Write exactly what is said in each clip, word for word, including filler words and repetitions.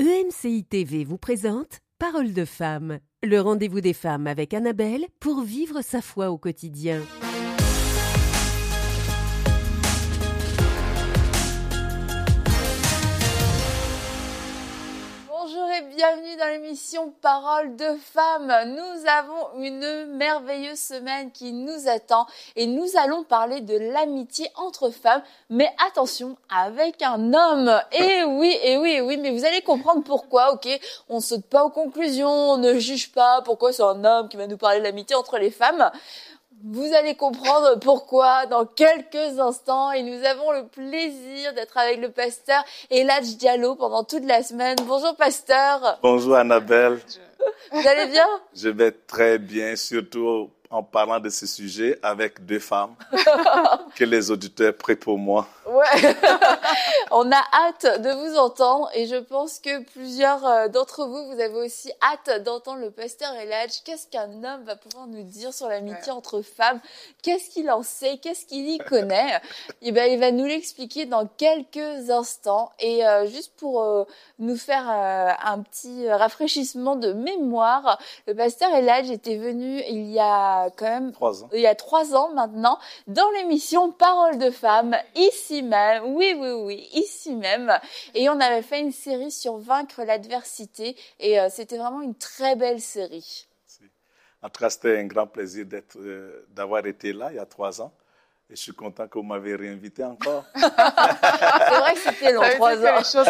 E M C I T V vous présente Parole de femme, le rendez-vous des femmes avec Annabelle pour vivre sa foi au quotidien. Bonjour et bienvenue dans l'émission Parole de femme. Nous avons une merveilleuse semaine qui nous attend et nous allons parler de l'amitié entre femmes, mais attention, avec un homme. Et oui, et oui, et oui, mais vous allez comprendre pourquoi, ok? On saute pas aux conclusions, on ne juge pas pourquoi c'est un homme qui va nous parler de l'amitié entre les femmes. Vous allez comprendre pourquoi dans quelques instants et nous avons le plaisir d'être avec le pasteur Eladj Diallo pendant toute la semaine. Bonjour pasteur. Bonjour Annabelle. Vous allez bien? Je vais très bien, surtout en parlant de ce sujet avec deux femmes que les auditeurs prient pour moi. Ouais, on a hâte de vous entendre et je pense que plusieurs d'entre vous, vous avez aussi hâte d'entendre le pasteur Eladj. Qu'est-ce qu'un homme va pouvoir nous dire sur l'amitié ouais. entre femmes? Qu'est-ce qu'il en sait? Qu'est-ce qu'il y connaît? Et ben, il va nous l'expliquer dans quelques instants. Et euh, juste pour euh, nous faire euh, un petit rafraîchissement de mémoire, le pasteur Eladj était venu il y a quand même trois ans. Il y a trois ans maintenant dans l'émission Parole de femme ici même, oui, oui, oui, ici même. Et on avait fait une série sur vaincre l'adversité et euh, c'était vraiment une très belle série. En tout cas, c'était un grand plaisir d'être, euh, d'avoir été là il y a trois ans. Et je suis content que vous m'avez réinvité encore. C'est vrai que c'était long, trois ans. Choses...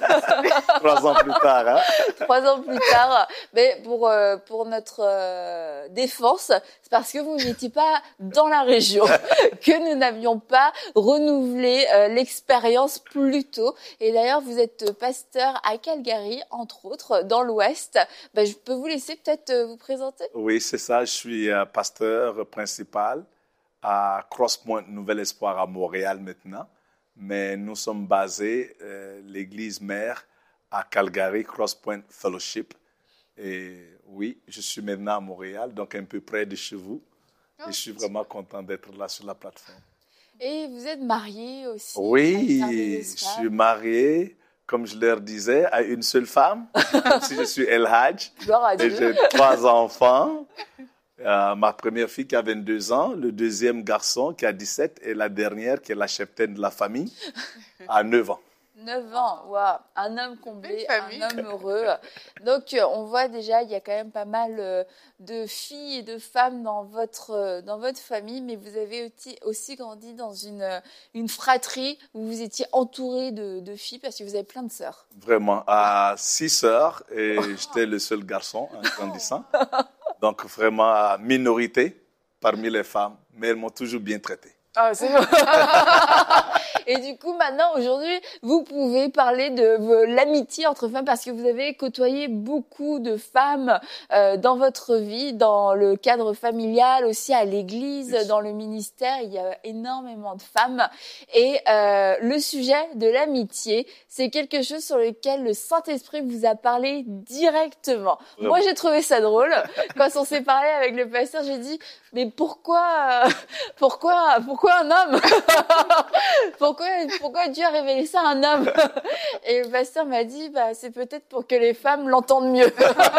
trois ans plus tard. Hein? Trois ans plus tard. Mais pour, euh, pour notre euh, défense, c'est parce que vous n'étiez pas dans la région que nous n'avions pas renouvelé euh, l'expérience plus tôt. Et d'ailleurs, vous êtes pasteur à Calgary, entre autres, dans l'Ouest. Ben, je peux vous laisser peut-être euh, vous présenter? Oui, c'est ça. Je suis euh, pasteur principal à Crosspoint Nouvel Espoir à Montréal maintenant, mais nous sommes basés, euh, l'église mère, à Calgary, Crosspoint Fellowship. Et oui, je suis maintenant à Montréal, donc un peu près de chez vous. Oh, et je suis vraiment content d'être là sur la plateforme. Et vous êtes marié aussi? Oui, je suis marié, comme je leur disais, à une seule femme, même si je suis Eladj. Et j'ai trois enfants. Euh, ma première fille qui a vingt-deux ans, le deuxième garçon qui a dix-sept et la dernière qui est la cheftaine de la famille à neuf ans. neuf ans, waouh, un homme comblé, un homme heureux. Donc on voit déjà, il y a quand même pas mal de filles et de femmes dans votre, dans votre famille, mais vous avez aussi, aussi grandi dans une, une fratrie où vous étiez entouré de, de filles parce que vous avez plein de sœurs. Vraiment, à six sœurs et j'étais le seul garçon en grandissant. Donc, vraiment, minorité parmi les femmes, mais elles m'ont toujours bien traité. Ah, c'est bon. Et du coup, maintenant, aujourd'hui, vous pouvez parler de l'amitié entre femmes parce que vous avez côtoyé beaucoup de femmes euh, dans votre vie, dans le cadre familial, aussi à l'église, oui. Dans le ministère. Il y a énormément de femmes. Et euh, le sujet de l'amitié, c'est quelque chose sur lequel le Saint-Esprit vous a parlé directement. Oui. Moi, j'ai trouvé ça drôle. Quand on s'est parlé avec le pasteur, j'ai dit, mais pourquoi, euh, pourquoi, pourquoi un homme? Pourquoi, pourquoi Dieu a révélé ça à un homme? Et le pasteur m'a dit, bah, c'est peut-être pour que les femmes l'entendent mieux.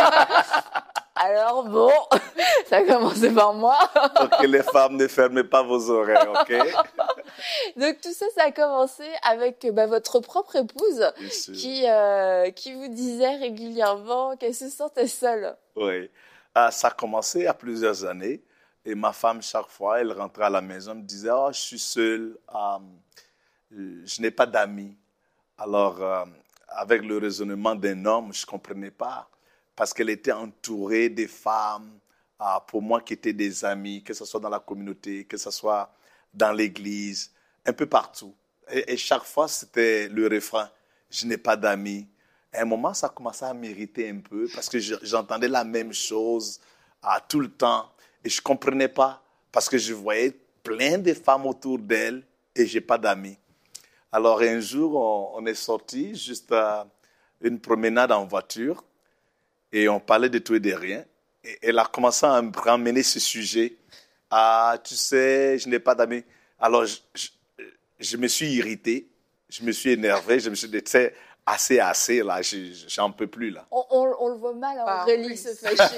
Alors bon, ça a commencé par moi. Pour que les femmes ne fermez pas vos oreilles, ok? Donc tout ça, ça a commencé avec bah, votre propre épouse qui, euh, qui vous disait régulièrement qu'elle se sentait seule. Oui, ah, ça a commencé il y a plusieurs années. Et ma femme, chaque fois, elle rentrait à la maison, me disait « Oh, je suis seule, euh, je n'ai pas d'amis. » Alors, euh, avec le raisonnement d'un homme, je ne comprenais pas. Parce qu'elle était entourée des femmes, euh, pour moi, qui étaient des amis, que ce soit dans la communauté, que ce soit dans l'église, un peu partout. Et, et chaque fois, c'était le refrain « Je n'ai pas d'amis. » À un moment, ça commençait à m'irriter un peu parce que j'entendais la même chose euh, tout le temps. Et je ne comprenais pas parce que je voyais plein de femmes autour d'elle et je n'ai pas d'amis. Alors un jour, on, on est sorti juste à une promenade en voiture et on parlait de tout et de rien. Et elle a commencé à me ramener ce sujet. Ah, tu sais, je n'ai pas d'amis. Alors je, je, je me suis irrité, je me suis énervé, je me suis dit, tu sais, assez, assez, là, je- j'en peux plus, là. On, on, on le voit mal, hein, Ah, Aurélie oui. se fâcher.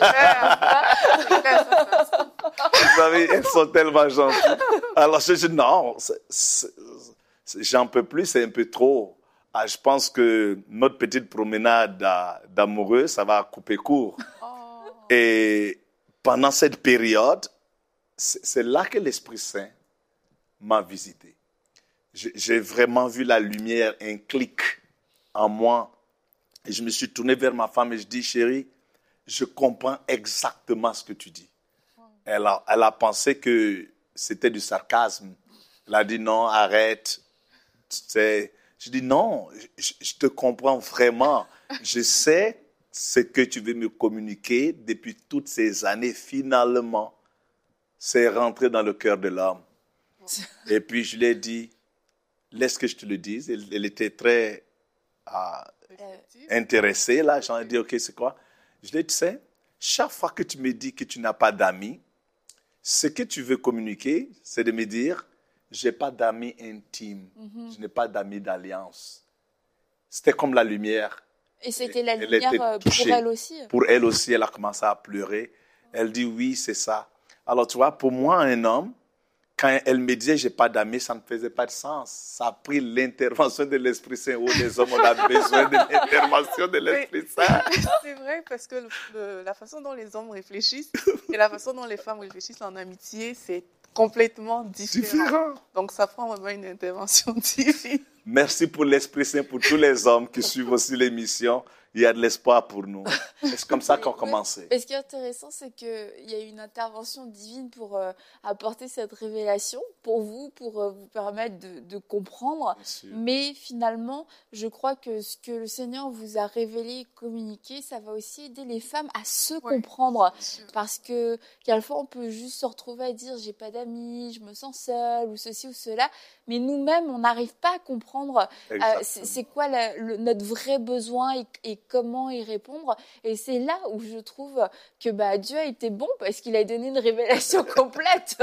Vous savez, elles sont tellement gentilles. Alors, je dis, non, c'est- c'est- c'est- j'en peux plus, c'est un peu trop. Ah, je pense que notre petite promenade à- d'amoureux, ça va couper court. Oh. Et pendant cette période, c'est c'est là que l'Esprit Saint m'a visité. J'ai j'ai vraiment vu la lumière, un clic en moi. Et je me suis tourné vers ma femme et je dis, chérie, je comprends exactement ce que tu dis. Elle a, elle a pensé que c'était du sarcasme. Elle a dit, non, arrête. C'est... Je dis, non, je, je te comprends vraiment. Je sais ce que tu veux me communiquer depuis toutes ces années. Finalement, c'est rentré dans le cœur de l'homme. Et puis, je lui ai dit, laisse que je te le dise. Elle, elle était très ah, intéressée, là. J'en ai dit, OK, c'est quoi? Je lui ai dit, tu sais, chaque fois que tu me dis que tu n'as pas d'amis, ce que tu veux communiquer, c'est de me dire, je n'ai pas d'amis intimes, Mhm. je n'ai pas d'amis d'alliance. C'était comme la lumière. Et c'était la Elle lumière était euh, pour touchée. elle aussi. Pour elle aussi, elle a commencé à pleurer. Elle dit, oui, c'est ça. Alors, tu vois, pour moi, un homme, quand elle me disait, je n'ai pas d'amis, ça ne faisait pas de sens. Ça a pris l'intervention de l'Esprit Saint. Oh, les hommes, on a besoin de l'intervention de l'Esprit Saint. C'est vrai, parce que le- le- la façon dont les hommes réfléchissent et la façon dont les femmes réfléchissent en amitié, c'est complètement différent. Différent. Donc, ça prend vraiment une intervention divine. Merci pour l'Esprit Saint, pour tous les hommes qui suivent aussi l'émission. Il y a de l'espoir pour nous. C'est comme ça qu'on Oui. commençait. Et ce qui est intéressant, c'est qu'il y a eu une intervention divine pour euh, apporter cette révélation pour vous, pour euh, vous permettre de, de comprendre. Bien sûr. Mais finalement, je crois que ce que le Seigneur vous a révélé, communiqué, ça va aussi aider les femmes à se Ouais. comprendre. Parce que quelquefois, on peut juste se retrouver à dire j'ai pas d'amis, je me sens seule, ou ceci ou cela. Mais nous-mêmes, on n'arrive pas à comprendre euh, Exactement. c'est c'est quoi la- le- notre vrai besoin et, et comment y répondre. Et c'est là où je trouve que bah, Dieu a été bon parce qu'il a donné une révélation complète.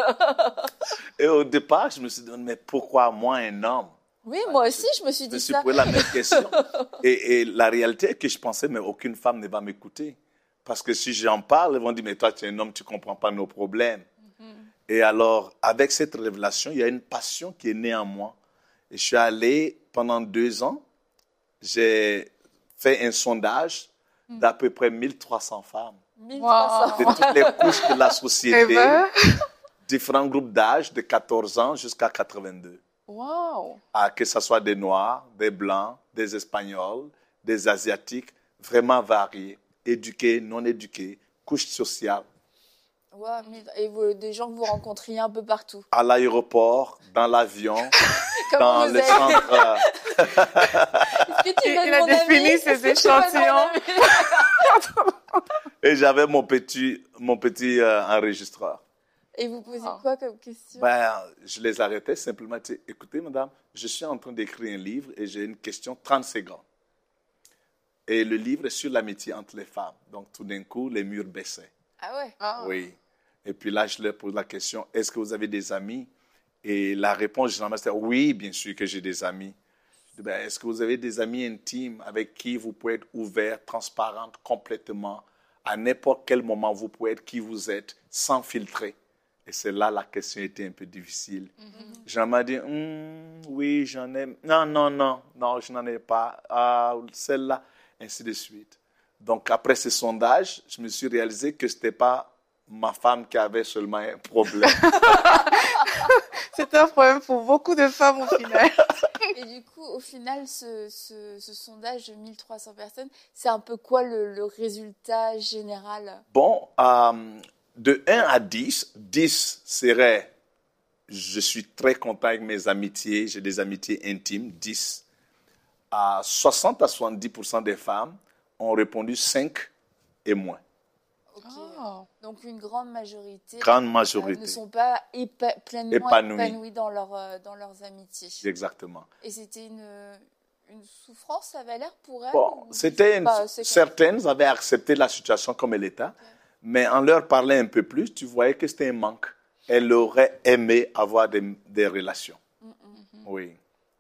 Et au départ, je me suis dit, mais pourquoi moi, un homme? Oui, moi aussi, je me suis Je me dit suis ça. posé la même question. Et, et la réalité est que je pensais, mais aucune femme ne va m'écouter. Parce que si j'en parle, ils vont dire, mais toi, tu es un homme, tu ne comprends pas nos problèmes. Et alors, avec cette révélation, il y a une passion qui est née en moi. Et je suis allé pendant deux ans, j'ai fait un sondage d'à peu près mille trois cents femmes, mille trois cents. de toutes les couches de la Eh société, ben, différents groupes d'âge, de quatorze ans jusqu'à quatre-vingt-deux. wow. Ah, que ce soit des Noirs, des Blancs, des Espagnols, des Asiatiques, vraiment variés, éduqués, non éduqués, couches sociales, Ouais, mais- et vous- des gens que vous rencontriez un peu partout. à l'aéroport, dans l'avion, Comme dans vous le êtes. centre. euh, Est-ce que tu Il- veux il de a mon défini ami? ses Est-ce que tu veux de mon échantillons. ami Et j'avais mon petit, mon petit euh, enregistreur. Et vous posez Ah. quoi comme question? Ben, je les arrêtais simplement. Tu sais, écoutez, madame, je suis en train d'écrire un livre et j'ai une question trente secondes. Et le livre est sur l'amitié entre les femmes. Donc, tout d'un coup, les murs baissaient. Ah ouais. Ah. Oui. Et puis là, je leur pose la question, est-ce que vous avez des amis? Et la réponse, généralement, c'était oui, bien sûr que j'ai des amis. Je dis, ben, est-ce que vous avez des amis intimes avec qui vous pouvez être ouvert, transparente, complètement? À n'importe quel moment, vous pouvez être qui vous êtes, sans filtrer. Et c'est là la question était un peu difficile. Jean m'a dit, Hum, oui, j'en ai. Non, non, non, non, je n'en ai pas. Ah, celle-là, ainsi de suite. Donc, après ce sondage, je me suis réalisé que ce n'était pas ma femme qui avait seulement un problème. C'est un problème pour beaucoup de femmes au final. Et du coup, au final, ce, ce, ce sondage de mille trois cents personnes, c'est un peu quoi le, le résultat général? Bon, euh, de un à dix, dix serait je suis très content avec mes amitiés, j'ai des amitiés intimes, dix. À soixante à soixante-dix pour cent des femmes ont répondu cinq et moins. Ok. Oh. Donc une grande majorité, Grande euh, majorité. ne sont pas épa- pleinement Épanouies. épanouies dans, leur, euh, dans leurs amitiés. Exactement. Et c'était une, une souffrance, ça avait l'air pour elles? Bon, ou- c'était une- Bah, c'est comme- certaines avaient accepté la situation comme elle était, mais en leur parlant un peu plus, tu voyais que c'était un manque. Elles auraient aimé avoir des, des relations. Mm, mm. Oui.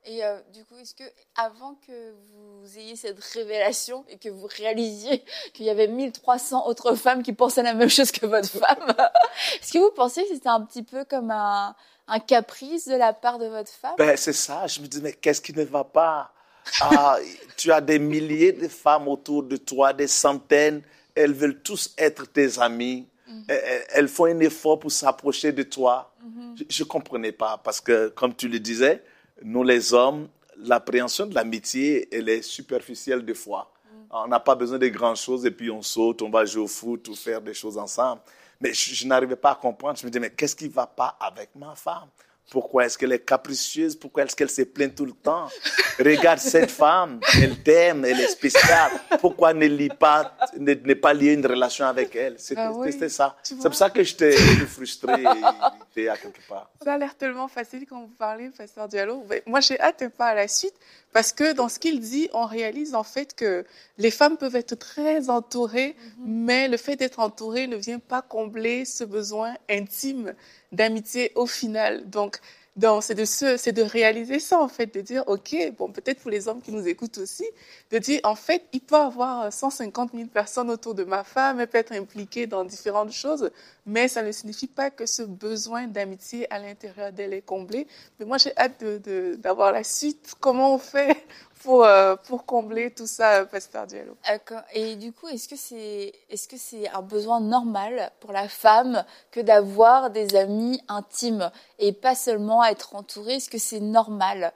Et euh, du coup, est-ce que avant que vous ayez cette révélation et que vous réalisiez qu'il y avait mille trois cents autres femmes qui pensaient la même chose que votre femme, est-ce que vous pensiez que c'était un petit peu comme un, un caprice de la part de votre femme? Ben, c'est ça. Je me dis, mais qu'est-ce qui ne va pas? Ah, tu as des milliers de femmes autour de toi, des centaines. Elles veulent tous être tes amies. Mm-hmm. elles, elles font un effort pour s'approcher de toi. Mm-hmm. Je ne comprenais pas parce que, comme tu le disais, nous les hommes, l'appréhension de l'amitié, elle est superficielle des fois. Mm. On n'a pas besoin de grandes choses et puis on saute, on va jouer au foot ou faire des choses ensemble. Mais je, je n'arrivais pas à comprendre. Je me disais, mais qu'est-ce qui ne va pas avec ma femme? Pourquoi est-ce qu'elle est capricieuse? Pourquoi est-ce qu'elle se plaint tout le temps? Regarde cette femme, elle t'aime, elle est spéciale. Pourquoi ne lie pas, ne, ne pas lier une relation avec elle? C'était, ah oui, c'était ça. C'est pour ça que j'étais frustré et irrité à quelque part. Ça a l'air tellement facile quand vous parlez, Pasteur Diallo. Moi, j'ai hâte de pas à la suite parce que dans ce qu'il dit, on réalise en fait que les femmes peuvent être très entourées, mm-hmm. mais le fait d'être entourée ne vient pas combler ce besoin intime d'amitié au final. Donc, donc c'est de ce, c'est de réaliser ça en fait, de dire ok, bon peut-être pour les hommes qui nous écoutent aussi, de dire en fait il peut y avoir cent cinquante mille personnes autour de ma femme, elle peut être impliquée dans différentes choses, mais ça ne signifie pas que ce besoin d'amitié à l'intérieur d'elle est comblé. Mais moi j'ai hâte de, de, d'avoir la suite. Comment on fait pour euh, pour combler tout ça, Pasteur Diallo? Et du coup, est-ce que c'est est-ce que c'est un besoin normal pour la femme que d'avoir des amis intimes et pas seulement être entourée? Est-ce que c'est normal?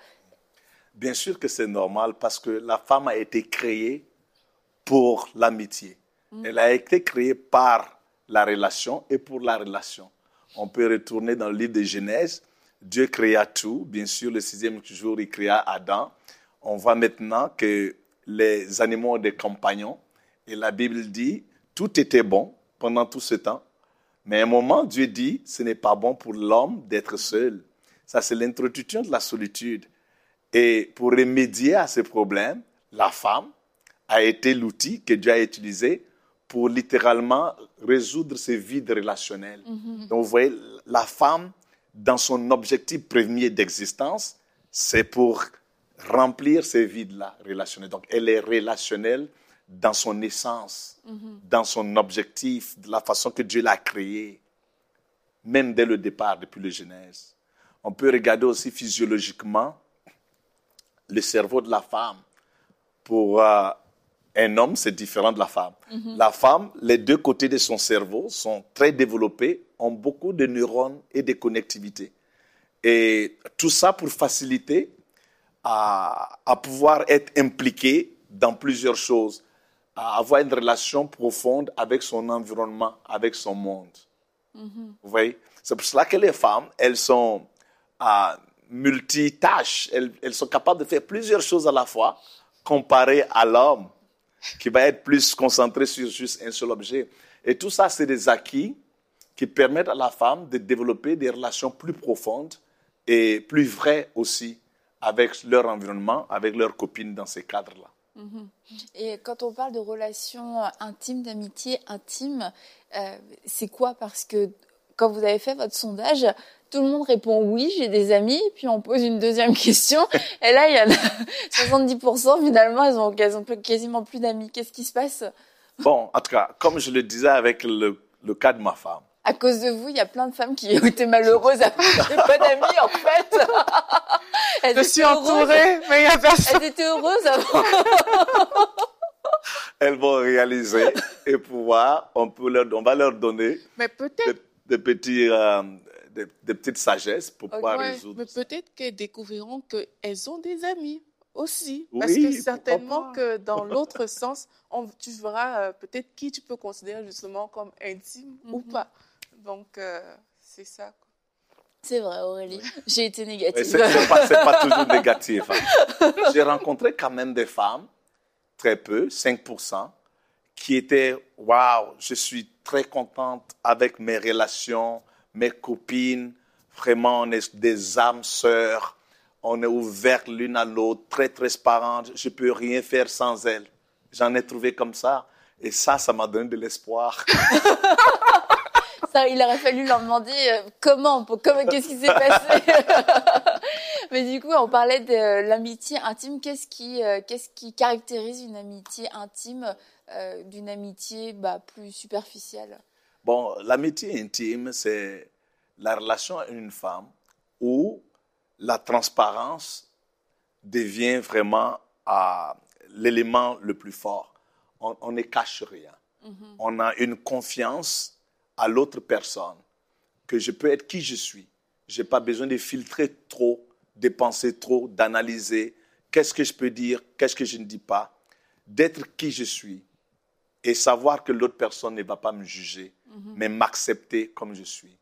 Bien sûr que c'est normal parce que la femme a été créée pour l'amitié. Mmh. Elle a été créée par la relation et pour la relation. On peut retourner dans le livre de Genèse. Dieu créa tout. Bien sûr, le sixième jour, il créa Adam. On voit maintenant que les animaux ont des compagnons. Et la Bible dit, tout était bon pendant tout ce temps. Mais à un moment, Dieu dit, ce n'est pas bon pour l'homme d'être seul. Ça, c'est l'introduction de la solitude. Et pour remédier à ce problème, la femme a été l'outil que Dieu a utilisé pour littéralement résoudre ces vides relationnels. Mm-hmm. Donc, vous voyez, la femme, dans son objectif premier d'existence, c'est pour remplir ces vides-là relationnels. Donc, elle est relationnelle dans son essence, mm-hmm. dans son objectif, de la façon que Dieu l'a créée, même dès le départ, depuis le Genèse. On peut regarder aussi physiologiquement le cerveau de la femme. Pour euh, un homme, c'est différent de la femme. Mm-hmm. La femme, les deux côtés de son cerveau sont très développés, ont beaucoup de neurones et de connectivité. Et tout ça pour faciliter à, à pouvoir être impliqué dans plusieurs choses, à avoir une relation profonde avec son environnement, avec son monde. Mm-hmm. Vous voyez? C'est pour cela que les femmes, elles sont euh, multitâches, elles, elles sont capables de faire plusieurs choses à la fois, comparé à l'homme, qui va être plus concentré sur juste un seul objet. Et tout ça, c'est des acquis qui permettent à la femme de développer des relations plus profondes et plus vraies aussi avec leur environnement, avec leurs copines dans ces cadres-là. Mmh. Et quand on parle de relations intimes, d'amitié intime, euh, c'est quoi? Parce que quand vous avez fait votre sondage, tout le monde répond oui, j'ai des amis, puis on pose une deuxième question, et là, il y en a soixante-dix pour cent, finalement, elles ont, elles ont quasiment plus d'amis. Qu'est-ce qui se passe? Bon, en tout cas, comme je le disais avec le, le cas de ma femme. À cause de vous, il y a plein de femmes qui ont été malheureuses à cause de pas d'amis, en fait. Elles je suis entourée, mais il n'y a personne. Elles étaient heureuses avant. Elles vont réaliser et pouvoir, on, peut leur, on va leur donner mais peut-être... des, des, petits, euh, des, des petites sagesses pour okay. pouvoir ouais, résoudre. Mais peut-être qu'elles découvriront qu'elles ont des amis aussi. Oui, parce que certainement que dans l'autre sens, on, tu verras euh, peut-être qui tu peux considérer justement comme intime mm-hmm. ou pas. Donc, euh, c'est ça. C'est vrai, Aurélie. J'ai été négative. C'est, c'est, pas, c'est pas toujours négatif. Hein. J'ai rencontré quand même des femmes, très peu, cinq pour cent, qui étaient « Waouh, je suis très contente avec mes relations, mes copines. Vraiment, on est des âmes sœurs. On est ouvertes l'une à l'autre, très transparentes. Je ne peux rien faire sans elles. » J'en ai trouvé comme ça. Et ça, ça m'a donné de l'espoir. Ça, il aurait fallu leur demander euh, comment, pour, comment, qu'est-ce qui s'est passé. Mais du coup, on parlait de l'amitié intime. Qu'est-ce qui, euh, qu'est-ce qui caractérise une amitié intime euh, d'une amitié bah, plus superficielle? Bon, l'amitié intime, c'est la relation à une femme où la transparence devient vraiment euh, l'élément le plus fort. On, on ne cache rien. Mm-hmm. On a une confiance à l'autre personne, que je peux être qui je suis. Je n'ai pas besoin de filtrer trop, de penser trop, d'analyser qu'est-ce que je peux dire, qu'est-ce que je ne dis pas. D'être qui je suis et savoir que l'autre personne ne va pas me juger, mm-hmm. mais m'accepter comme je suis.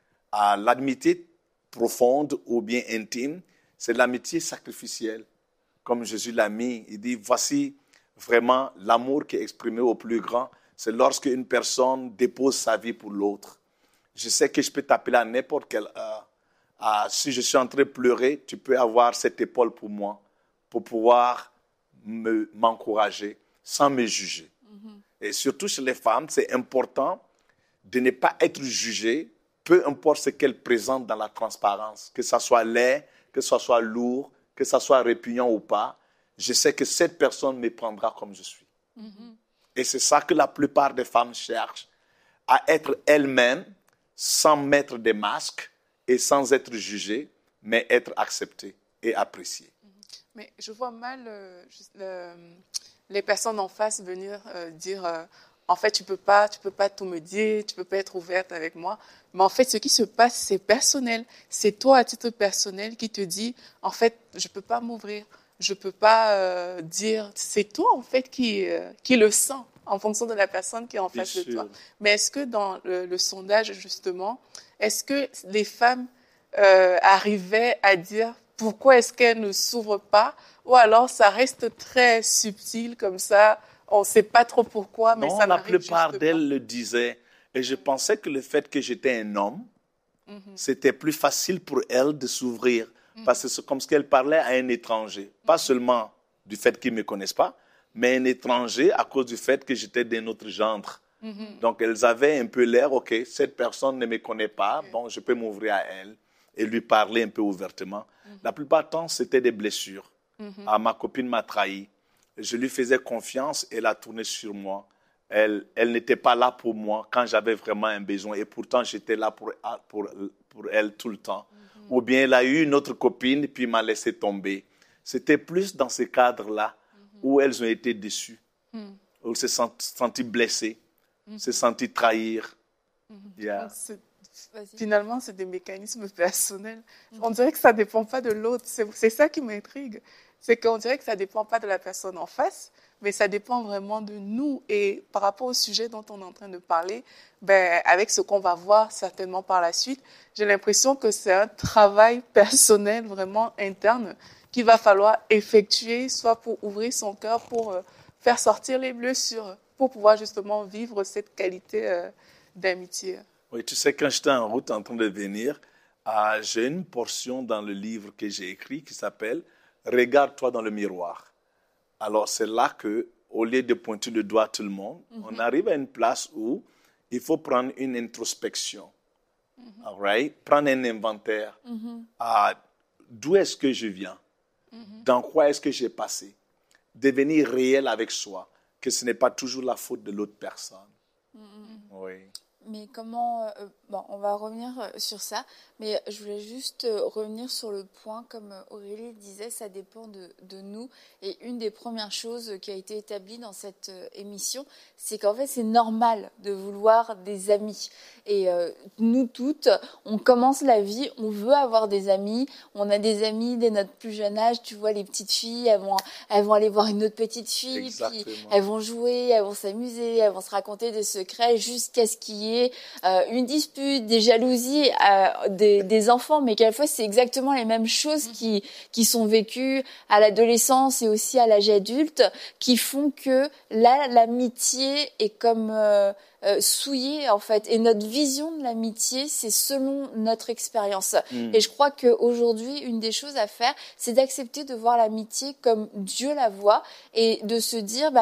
À l'amitié profonde ou bien intime, c'est l'amitié sacrificielle. Comme Jésus l'a mis, il dit, voici vraiment l'amour qui est exprimé au plus grand. C'est lorsque une personne dépose sa vie pour l'autre. Je sais que je peux t'appeler à n'importe quelle heure. Ah, si je suis en train de pleurer, tu peux avoir cette épaule pour moi, pour pouvoir me, m'encourager sans me juger. Mm-hmm. Et surtout chez les femmes, c'est important de ne pas être jugée, peu importe ce qu'elle présente dans la transparence, que ça soit laid, que ça soit lourd, que ça soit répugnant ou pas. Je sais que cette personne me prendra comme je suis. Mm-hmm. Et c'est ça que la plupart des femmes cherchent, à être elles-mêmes, sans mettre des masques et sans être jugées, mais être acceptées et appréciées. Mais je vois mal euh, le, les personnes en face venir euh, dire euh, en fait, tu ne peux pas, tu peux pas tout me dire, tu ne peux pas être ouverte avec moi. Mais en fait, ce qui se passe, c'est personnel. C'est toi, à titre personnel, qui te dis en fait, je ne peux pas m'ouvrir. Je ne peux pas euh, dire, c'est toi en fait qui, euh, qui le sens en fonction de la personne qui est en face de toi. Mais est-ce que dans le, le sondage, justement, est-ce que les femmes euh, arrivaient à dire pourquoi est-ce qu'elles ne s'ouvrent pas, ou alors ça reste très subtil comme ça, on ne sait pas trop pourquoi, mais non, ça n'arrive la plupart d'elles le disaient. Et je pensais que le fait que j'étais un homme, mm-hmm. c'était plus facile pour elles de s'ouvrir. Parce que c'est comme si elle parlait à un étranger. Pas seulement du fait qu'ils ne me connaissent pas, mais un étranger à cause du fait que j'étais d'un autre genre. Mm-hmm. Donc, elles avaient un peu l'air, OK, cette personne ne me connaît pas, okay. Bon, je peux m'ouvrir à elle et lui parler un peu ouvertement. Mm-hmm. La plupart du temps, c'était des blessures. Mm-hmm. Ah, ma copine m'a trahi. Je lui faisais confiance et elle a tourné sur moi. Elle, elle n'était pas là pour moi quand j'avais vraiment un besoin. Et pourtant, j'étais là pour, pour, pour elle tout le temps. Ou bien elle a eu une autre copine, puis m'a laissé tomber. C'était plus dans ces cadres-là mm-hmm. où elles ont été déçues, mm. où elles se sont senties blessées, mm-hmm. se senties trahir. Mm-hmm. Yeah. C'est, finalement, c'est des mécanismes personnels. Mm-hmm. On dirait que ça ne dépend pas de l'autre. C'est, c'est ça qui m'intrigue. C'est qu'on dirait que ça ne dépend pas de la personne en face, mais ça dépend vraiment de nous. Et par rapport au sujet dont on est en train de parler, ben, avec ce qu'on va voir certainement par la suite, j'ai l'impression que c'est un travail personnel vraiment interne qu'il va falloir effectuer, soit pour ouvrir son cœur, pour euh, faire sortir les blessures, pour pouvoir justement vivre cette qualité euh, d'amitié. Oui, tu sais, quand j'étais en route en train de venir, euh, j'ai une portion dans le livre que j'ai écrit qui s'appelle « Regarde-toi dans le miroir ». Alors, c'est là qu'au lieu de pointer le doigt à tout le monde, mm-hmm. on arrive à une place où il faut prendre une introspection, mm-hmm. all right? Prendre un inventaire. Mm-hmm. Uh, d'où est-ce que je viens? Mm-hmm. Dans quoi est-ce que j'ai passé? Devenir réel avec soi, que ce n'est pas toujours la faute de l'autre personne. Mm-hmm. Oui. Mais comment... Euh, bon, on va revenir sur ça, mais je voulais juste revenir sur le point, comme Aurélie disait, ça dépend de, de nous. Et une des premières choses qui a été établie dans cette émission, c'est qu'en fait, c'est normal de vouloir des amis. Et euh, nous toutes, on commence la vie, on veut avoir des amis. On a des amis dès notre plus jeune âge. Tu vois, les petites filles, elles vont, elles vont aller voir une autre petite fille, Exactement. Puis elles vont jouer, elles vont s'amuser, elles vont se raconter des secrets jusqu'à ce qu'il y ait euh, une dispute, des jalousies, euh, des, des enfants, mais quelquefois c'est exactement les mêmes choses qui qui sont vécues à l'adolescence et aussi à l'âge adulte, qui font que là l'amitié est comme euh, euh, souillée en fait, et notre vision de l'amitié c'est selon notre expérience. Mmh. Et je crois qu'aujourd'hui une des choses à faire, c'est d'accepter de voir l'amitié comme Dieu la voit et de se dire bah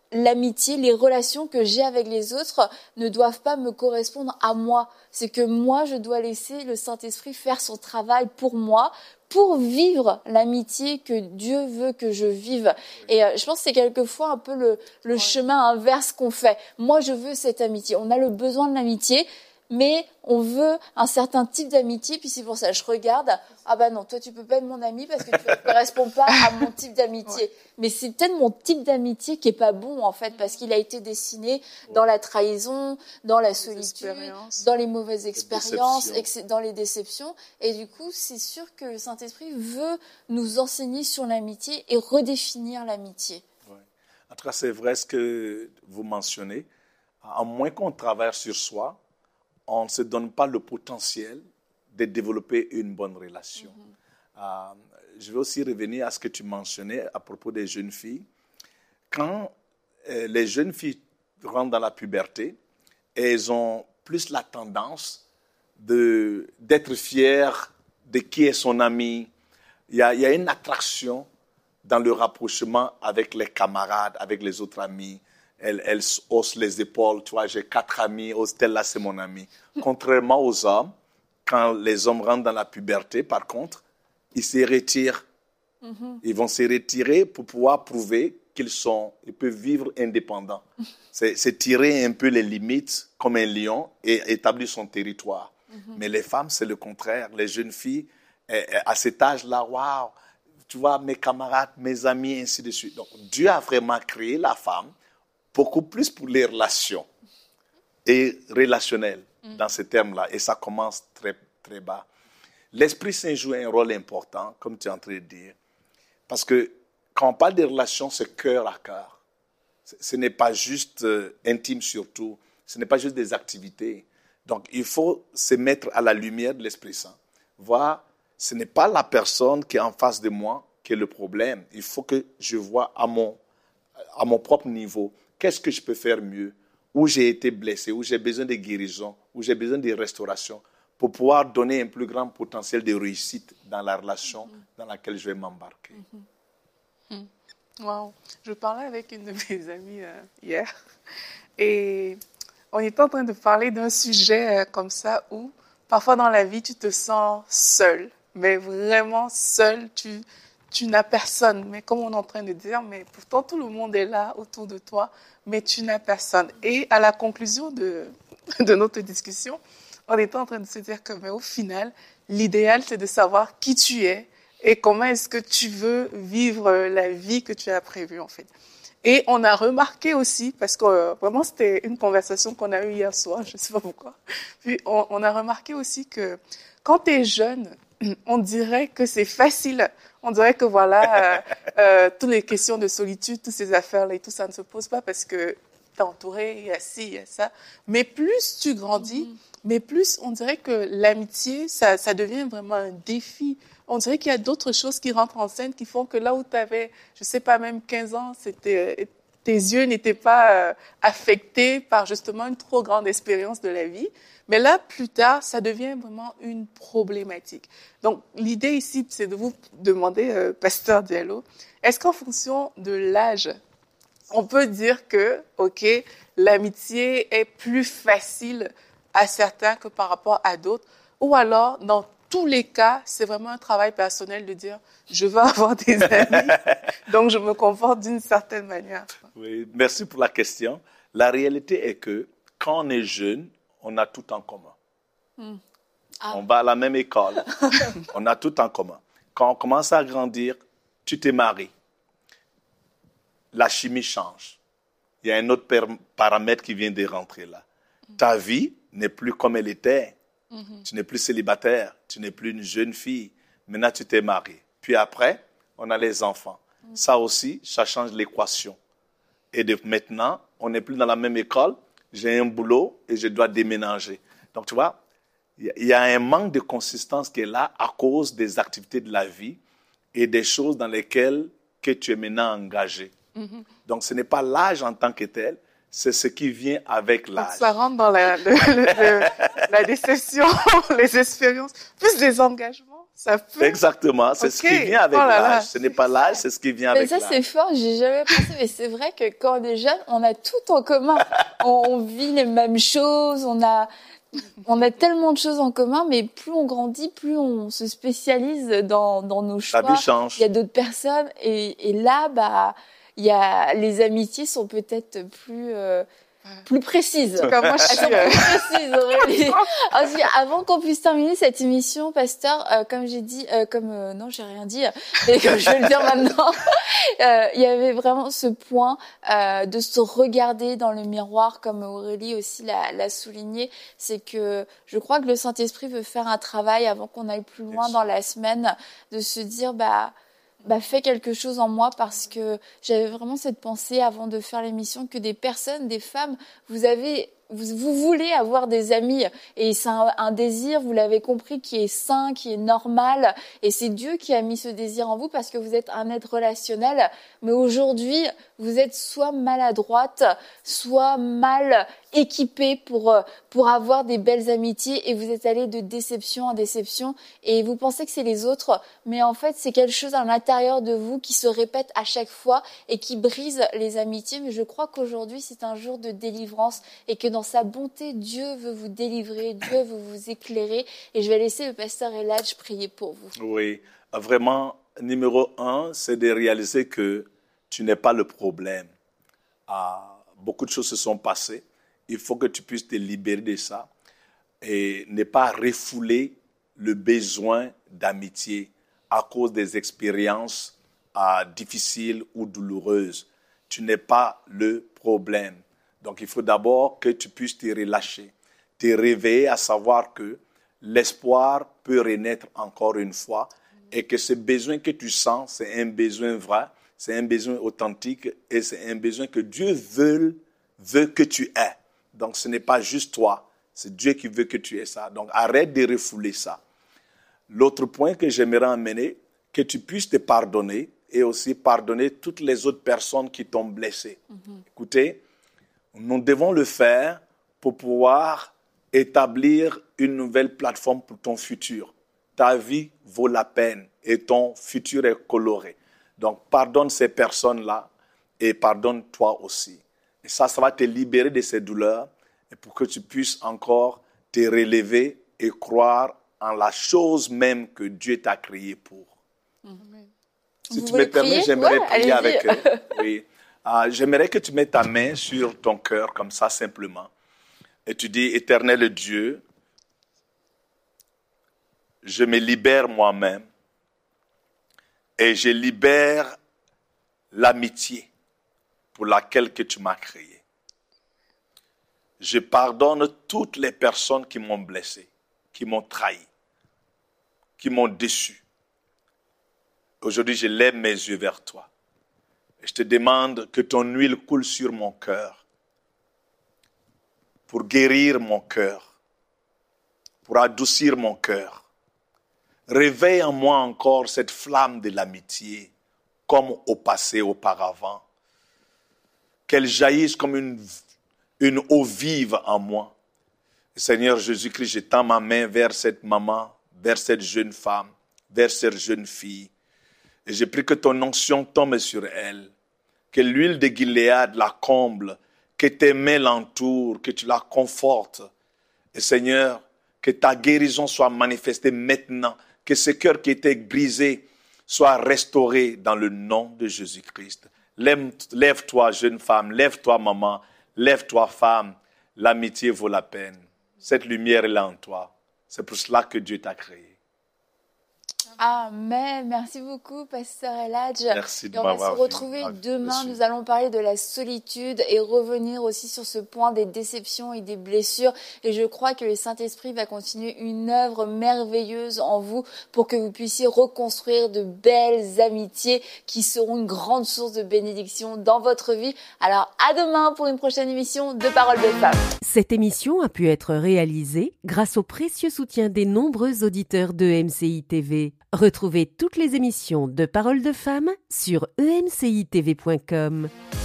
l'amitié, les relations que j'ai avec les autres ne doivent pas me correspondre à moi. C'est que moi, je dois laisser le Saint-Esprit faire son travail pour moi, pour vivre l'amitié que Dieu veut que je vive. Et euh, je pense que c'est quelquefois un peu le, le ouais. chemin inverse qu'on fait. Moi, je veux cette amitié. On a le besoin de l'amitié, mais on veut un certain type d'amitié, puis c'est pour ça que je regarde, ah bah non, toi tu peux pas être mon ami parce que tu ne corresponds pas à mon type d'amitié. Ouais. Mais c'est peut-être mon type d'amitié qui est pas bon en fait, parce qu'il a été dessiné dans la trahison, dans la solitude, dans les mauvaises expériences, dans les déceptions. Et du coup, c'est sûr que le Saint-Esprit veut nous enseigner sur l'amitié et redéfinir l'amitié. Ouais. En tout cas, c'est vrai ce que vous mentionnez. À moins qu'on travaille sur soi, on ne se donne pas le potentiel de développer une bonne relation. Mm-hmm. Euh, je vais aussi revenir à ce que tu mentionnais à propos des jeunes filles. Quand euh, les jeunes filles rentrent dans la puberté, elles ont plus la tendance de, d'être fières de qui est son ami. Il y a, il y a une attraction dans le rapprochement avec les camarades, avec les autres amis. Elle, elle hausse les épaules, tu vois, j'ai quatre amis, oh, tel-là, c'est mon ami. Contrairement aux hommes, quand les hommes rentrent dans la puberté, par contre, ils se retirent. Mm-hmm. Ils vont se retirer pour pouvoir prouver qu'ils sont, ils peuvent vivre indépendants. C'est, c'est tirer un peu les limites comme un lion et établir son territoire. Mm-hmm. Mais les femmes, c'est le contraire. Les jeunes filles, à cet âge-là, waouh, tu vois, mes camarades, mes amis, ainsi de suite. Donc, Dieu a vraiment créé la femme beaucoup plus pour les relations et relationnelles mm. dans ces termes-là. Et ça commence très, très bas. L'Esprit Saint joue un rôle important, comme tu es en train de dire. Parce que quand on parle des relations, c'est cœur à cœur. Ce n'est pas juste euh, intime surtout. Ce n'est pas juste des activités. Donc, il faut se mettre à la lumière de l'Esprit Saint. Voir, ce n'est pas la personne qui est en face de moi qui est le problème. Il faut que je vois à mon, à mon propre niveau. Qu'est-ce que je peux faire mieux? Où j'ai été blessé, où j'ai besoin de guérison, où j'ai besoin de restauration, pour pouvoir donner un plus grand potentiel de réussite dans la relation mm-hmm. dans laquelle je vais m'embarquer. Mm-hmm. Wow. Je parlais avec une de mes amies euh, hier, et on était en train de parler d'un sujet euh, comme ça, où parfois dans la vie, tu te sens seul, mais vraiment seul, tu... Tu n'as personne, mais comme on est en train de dire, mais pourtant tout le monde est là autour de toi, mais tu n'as personne. Et à la conclusion de, de notre discussion, on était en train de se dire que, mais au final, l'idéal, c'est de savoir qui tu es et comment est-ce que tu veux vivre la vie que tu as prévue, en fait. Et on a remarqué aussi, parce que euh, vraiment c'était une conversation qu'on a eue hier soir, je ne sais pas pourquoi, puis on, on a remarqué aussi que quand tu es jeune, on dirait que c'est facile. On dirait que voilà, euh, euh, toutes les questions de solitude, toutes ces affaires-là et tout, ça ne se pose pas parce que tu es entouré, il y a ci, il y a ça. Mais plus tu grandis, mm-hmm. mais plus on dirait que l'amitié, ça, ça devient vraiment un défi. On dirait qu'il y a d'autres choses qui rentrent en scène qui font que là où tu avais, je ne sais pas, même quinze ans, c'était, tes yeux n'étaient pas euh, affectés par justement une trop grande expérience de la vie. Mais là, plus tard, ça devient vraiment une problématique. Donc, l'idée ici, c'est de vous demander, euh, Pasteur Diallo, est-ce qu'en fonction de l'âge, on peut dire que, OK, l'amitié est plus facile à certains que par rapport à d'autres, ou alors, dans tous les cas, c'est vraiment un travail personnel de dire, je veux avoir des amis, donc je me comporte d'une certaine manière. Oui, merci pour la question. La réalité est que, quand on est jeune, on a tout en commun. Mm. Ah. On va à la même école. On a tout en commun. Quand on commence à grandir, tu te maries. La chimie change. Il y a un autre paramètre qui vient de rentrer là. Mm. Ta vie n'est plus comme elle était. Mm-hmm. Tu n'es plus célibataire. Tu n'es plus une jeune fille. Maintenant, tu t'es marié. Puis après, on a les enfants. Mm. Ça aussi, ça change l'équation. Et de maintenant, on n'est plus dans la même école. J'ai un boulot et je dois déménager. Donc, tu vois, il y a un manque de consistance qui est là à cause des activités de la vie et des choses dans lesquelles que tu es maintenant engagé. Mm-hmm. Donc, ce n'est pas l'âge en tant que tel, c'est ce qui vient avec l'âge. Donc, ça rentre dans la, le, le, le, la déception, les expériences, plus les engagements. Ça peut. Exactement, c'est Ok. ce qui vient avec Oh là là. l'âge. Ce n'est pas l'âge, c'est ce qui vient Mais avec ça, l'âge. c'est fort, j'ai jamais pensé, mais c'est vrai que quand on est jeune, on a tout en commun. On, on vit les mêmes choses, on a, on a tellement de choses en commun, mais plus on grandit, plus on se spécialise dans, dans nos choix. La vie change. Il y a d'autres personnes, et, et là, bah, il y a, les amitiés sont peut-être plus, euh, plus précises. En tout cas, moi, je Elles sont suis, euh, plus précises, Aurélie. Ensuite, avant qu'on puisse terminer cette émission, Pasteur, euh, comme j'ai dit, euh, comme euh, non, j'ai rien dit, mais comme je vais le dire maintenant, euh, il y avait vraiment ce point euh, de se regarder dans le miroir, comme Aurélie aussi l'a, l'a souligné. C'est que je crois que le Saint-Esprit veut faire un travail avant qu'on aille plus loin Yes. dans la semaine, de se dire bah. Bah, fais quelque chose en moi, parce que j'avais vraiment cette pensée avant de faire l'émission que des personnes, des femmes, vous avez, vous, vous voulez avoir des amis, et c'est un, un désir, vous l'avez compris, qui est sain, qui est normal, et c'est Dieu qui a mis ce désir en vous parce que vous êtes un être relationnel. Mais aujourd'hui, vous êtes soit maladroite, soit mal équipée pour pour avoir des belles amitiés, et vous êtes allé de déception en déception, et vous pensez que c'est les autres, mais en fait c'est quelque chose à l'intérieur de vous qui se répète à chaque fois et qui brise les amitiés. Mais je crois qu'aujourd'hui c'est un jour de délivrance, et que dans sa bonté Dieu veut vous délivrer, Dieu veut vous éclairer, et je vais laisser le pasteur Eladj prier pour vous. Oui, vraiment, numéro un, c'est de réaliser que tu n'es pas le problème. Ah, beaucoup de choses se sont passées. Il faut que tu puisses te libérer de ça et ne pas refouler le besoin d'amitié à cause des expériences ah, difficiles ou douloureuses. Tu n'es pas le problème. Donc, il faut d'abord que tu puisses te relâcher, te réveiller à savoir que l'espoir peut renaître encore une fois, et que ce besoin que tu sens, c'est un besoin vrai, c'est un besoin authentique, et c'est un besoin que Dieu veut, veut que tu aies. Donc, ce n'est pas juste toi, c'est Dieu qui veut que tu aies ça. Donc, arrête de refouler ça. L'autre point que j'aimerais amener, que tu puisses te pardonner et aussi pardonner toutes les autres personnes qui t'ont blessé. Mm-hmm. Écoutez, nous devons le faire pour pouvoir établir une nouvelle plateforme pour ton futur. Ta vie vaut la peine et ton futur est coloré. Donc, pardonne ces personnes-là et pardonne-toi aussi. Et ça, ça va te libérer de ces douleurs, et pour que tu puisses encore te relever et croire en la chose même que Dieu t'a créé pour. Amen. Si Vous tu voulez me permets, prier? j'aimerais Ouais, prier allez-y. avec eux. Oui. Ah, j'aimerais que tu mettes ta main sur ton cœur, comme ça, simplement. Et tu dis, Éternel Dieu, je me libère moi-même et je libère l'amitié pour laquelle que tu m'as créé. Je pardonne toutes les personnes qui m'ont blessé, qui m'ont trahi, qui m'ont déçu. Aujourd'hui, je lève mes yeux vers toi. Et je te demande que ton huile coule sur mon cœur pour guérir mon cœur, pour adoucir mon cœur. Réveille en moi encore cette flamme de l'amitié, comme au passé, auparavant. Qu'elle jaillisse comme une, une eau vive en moi. Et Seigneur Jésus-Christ, je tends ma main vers cette maman, vers cette jeune femme, vers cette jeune fille. Et je prie que ton onction tombe sur elle, que l'huile de Gilead la comble, que tes mains l'entourent, que tu la confortes. Et Seigneur, que ta guérison soit manifestée maintenant, que ce cœur qui était brisé soit restauré dans le nom de Jésus-Christ. Lève-toi, jeune femme, lève-toi, maman, lève-toi, femme. L'amitié vaut la peine. Cette lumière est là en toi. C'est pour cela que Dieu t'a créé. Amen. Merci beaucoup, Pasteur Eladj. Merci de Et on va m'avoir se vu. retrouver Ah, demain. merci. Nous allons parler de la solitude et revenir aussi sur ce point des déceptions et des blessures. Et je crois que le Saint-Esprit va continuer une œuvre merveilleuse en vous pour que vous puissiez reconstruire de belles amitiés qui seront une grande source de bénédiction dans votre vie. Alors, à demain pour une prochaine émission de Paroles de Femmes. Cette émission a pu être réalisée grâce au précieux soutien des nombreux auditeurs de M C I T V. Retrouvez toutes les émissions de Paroles de Femmes sur e m c i t v point com.